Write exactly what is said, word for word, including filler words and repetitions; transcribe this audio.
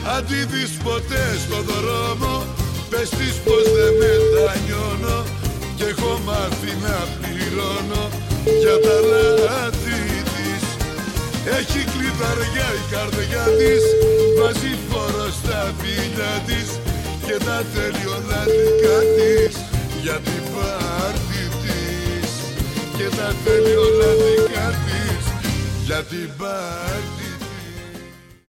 Αν τη δεις ποτέ στο δρόμο, πες της πως δεν μετανιώνω κι έχω μάθει να πληρώνω για τα λάθη της. Έχει κλειδαριά η καρδιά της, βάζει φόρο στα φιλιά της και τα θέλει όλα δικά της για την πάρτι της. Και τα θέλει όλα δικά της για την πάρτι.